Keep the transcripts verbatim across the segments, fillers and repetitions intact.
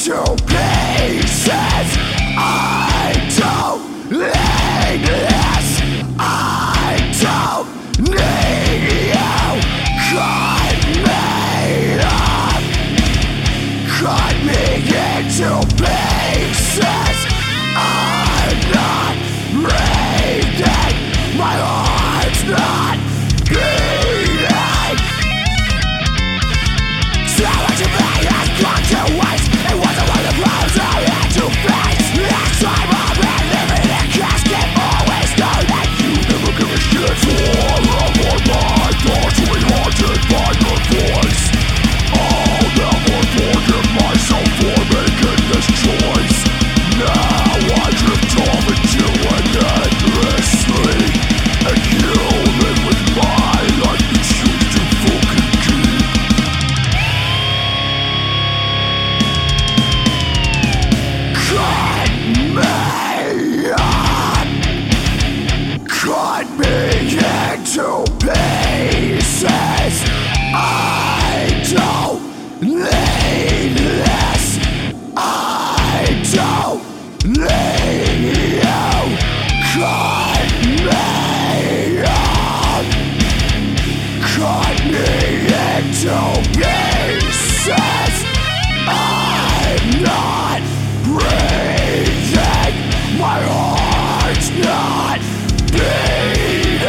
into pieces. I don't need this. I don't need you. Cut me up. Cut me into pieces. I'm not breathing. My heart's not beating. So much of me has gone to waste. It wasn't one of those I had to face. Last time I've been living in a casket, always know that you never give a shit. Forever my thoughts will be haunted by your voice. I'll never forgive myself for making this choice. Now I drift off into an endless sleep, and you live with my life you choose to fucking keep. Cut me up. Cut me into pieces. I don't need this. I don't need you. Cut me up. Cut me into pieces. I'm not breathing. My heart's not beating.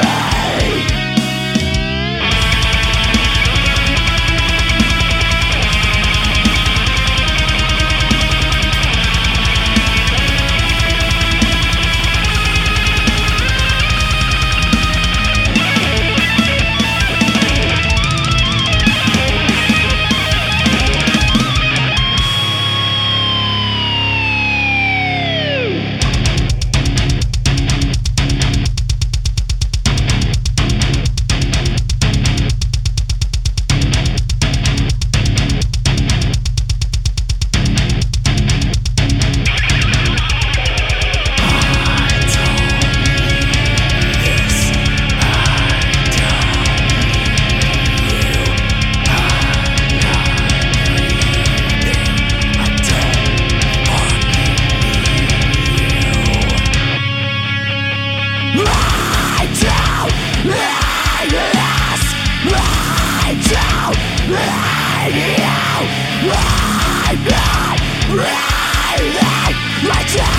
I'm not breathing. My